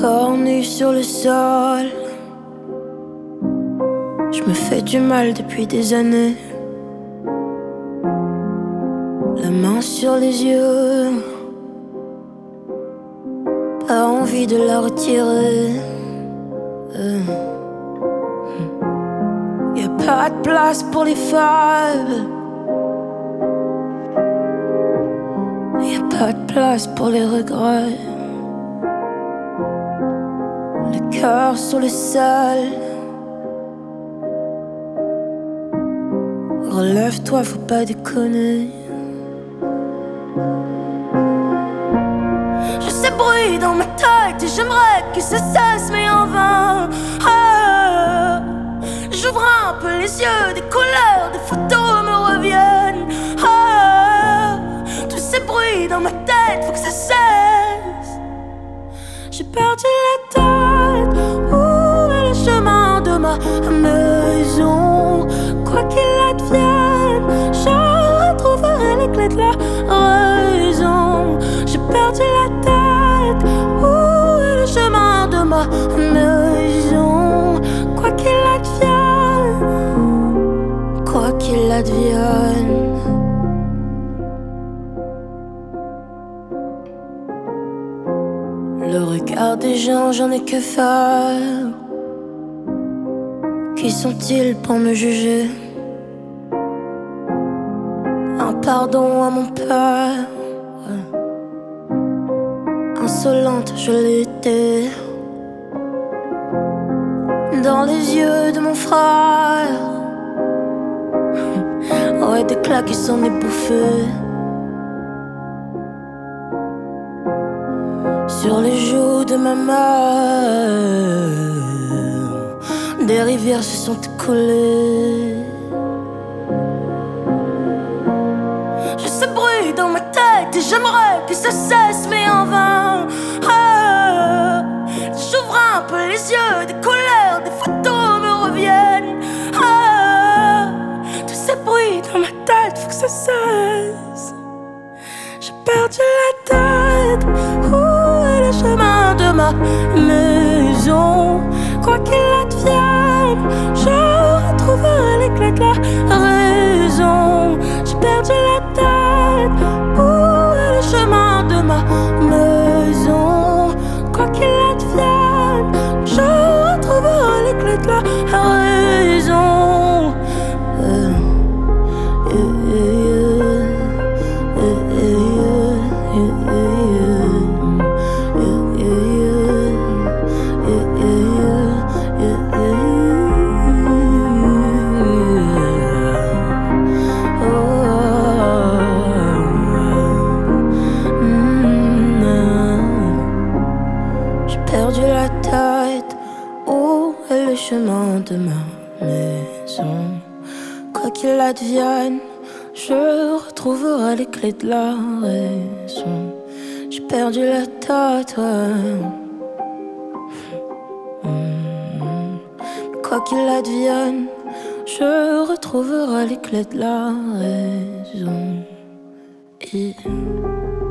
corps nu sur le sol. Je me fais du mal depuis des années. La main sur les yeux, pas envie de la retirer. Y'a pas de place pour les fables. Y'a pas de place pour les regrets. Le cœur sur le sol. Relève-toi, faut pas déconner. Je sais bruit dans ma tête et j'aimerais que ça cesse, mais en vain. J'ouvre un peu les yeux, des couleurs, des photos me reviennent. Tous ces bruits dans ma tête, faut que ça cesse. J'ai perdu la tête. Où est le chemin de ma maison? Quoi qu'il advienne, je retrouverai les clés de la raison. J'ai perdu la tête. Où est le chemin de ma maison? Quoi qu'il advienne, quoi qu'il advienne. Le regard des gens, j'en ai que faire. Qui sont-ils pour me juger? Un pardon à mon père. Insolente, je l'étais. Dans les yeux de mon frère. Ouais, des claques qui s'en est bouffé. Sur les joues de ma mère, des rivières se sont écoulées. Je sais bruit dans ma tête et j'aimerais que ça cesse, mais en vain. J'ouvre un peu les yeux, des couleurs, des photos me reviennent. Tous ces bruits dans ma tête, faut que ça cesse. J'ai perdu la tête. Où est le chemin de ma maison? Quoi qu'il advienne, je retrouverai les clés de la raison. J'ai perdu la tête. Où est le chemin de ma maison? Quoi qu'il advienne, je retrouverai les clés de la raison. J'ai perdu la tête. Où est le chemin de ma maison? Quoi qu'il advienne, je retrouverai les clés de la raison. J'ai perdu la tête, ouais. Quoi qu'il advienne, je retrouverai les clés de la raison.